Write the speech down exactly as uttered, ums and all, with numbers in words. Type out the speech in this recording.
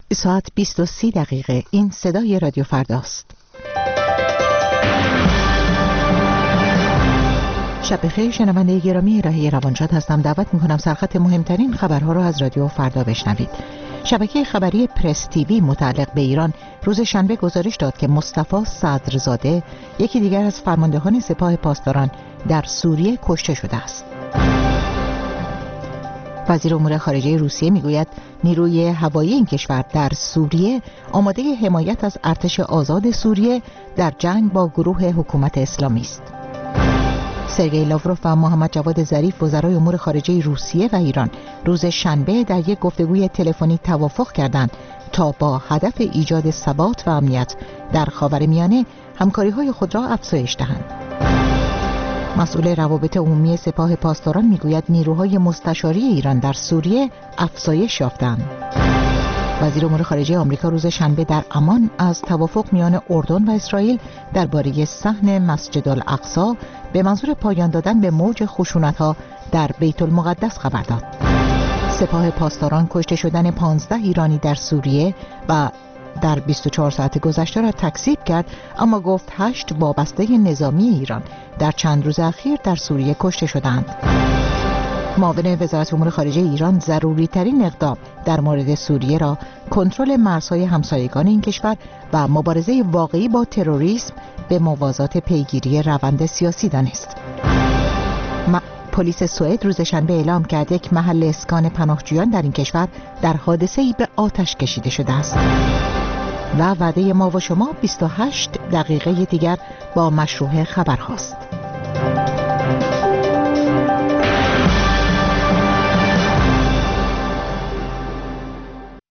ساعت بیست و سی دقیقه. این صدای رادیو فرداست. شب بخیر شنونده گرامی. الهی روانشاد هستم. دعوت میکنم سرخط مهمترین خبرها را از رادیو فردا بشنوید. شبکه خبری پرس تیوی متعلق به ایران روز شنبه گزارش داد که مصطفی صدرزاده، یکی دیگر از فرماندهان سپاه پاسداران، در سوریه کشته شده است. وزیر امور خارجه روسیه میگوید نیروی هوایی این کشور در سوریه آماده حمایت از ارتش آزاد سوریه در جنگ با گروه حکومت اسلامی است. سرگئی لاوروف و محمد جواد ظریف وزرای امور خارجه روسیه و ایران روز شنبه در یک گفتگوی تلفنی توافق کردند تا با هدف ایجاد ثبات و امنیت در خاورمیانه همکاری‌های خود را افزایش دهند. مسئول روابط عمومی سپاه پاسداران میگوید نیروهای مستشاری ایران در سوریه افزایش یافتند. وزیر امور خارجه آمریکا روز شنبه در عمان از توافق میان اردن و اسرائیل درباره صحن مسجد الاقصی به منظور پایان دادن به موج خشونت‌ها در بیت المقدس خبر داد. سپاه پاسداران کشته شدن پانزده ایرانی در سوریه و در بیست و چهار ساعت گذشته را تکذیب کرد، اما گفت هشت وابسته نظامی ایران در چند روز اخیر در سوریه کشته شدند. معاون وزارت امور خارجه ایران ضروری ترین اقدام در مورد سوریه را کنترل مرزهای همسایگان این کشور و مبارزه واقعی با تروریسم به موازات پیگیری روند سیاسی دانست. پلیس سوئد روز شنبه اعلام کرد یک محل اسکان پناهجویان در این کشور در حادثه‌ای به آتش کشیده شده است. و وعده ما و شما بیست و هشت دقیقه دیگر با مشروع خبر هاست.